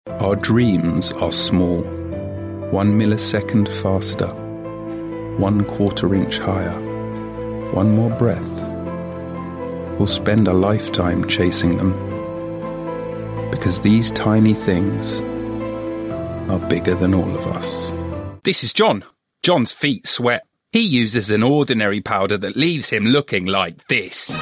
Our dreams are small, 1 millisecond faster, 1/4 inch higher, one more breath. We'll spend a lifetime chasing them, because these tiny things are bigger than all of us. This is John. John's feet sweat. He uses an ordinary powder that leaves him looking like this.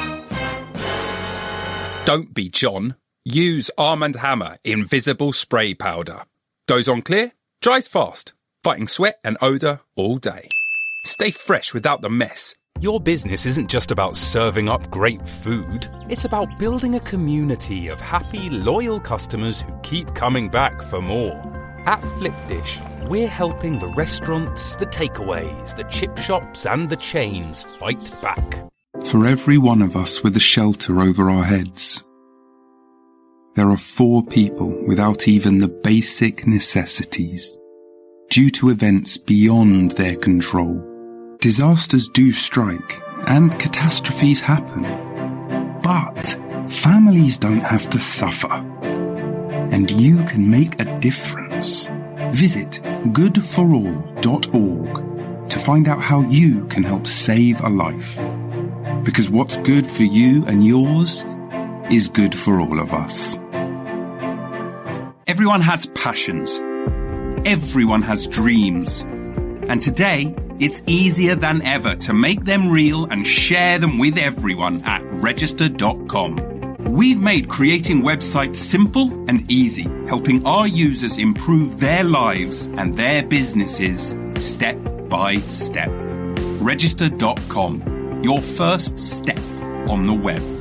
Don't be John. Use Arm & Hammer Invisible Spray Powder. Goes on clear, dries fast, fighting sweat and odour all day. Stay fresh without the mess. Your business isn't just about serving up great food. It's about building a community of happy, loyal customers who keep coming back for more. At Flipdish, we're helping the restaurants, the takeaways, the chip shops and the chains fight back. For every one of us with a shelter over our heads, there are 4 people without even the basic necessities. Due to events beyond their control, disasters do strike and catastrophes happen. But families don't have to suffer. And you can make a difference. Visit goodforall.org to find out how you can help save a life. Because what's good for you and yours is good for all of us. Everyone has passions. Everyone has dreams. And today, it's easier than ever to make them real and share them with everyone at register.com. We've made creating websites simple and easy, helping our users improve their lives and their businesses step by step. Register.com, your first step on the web.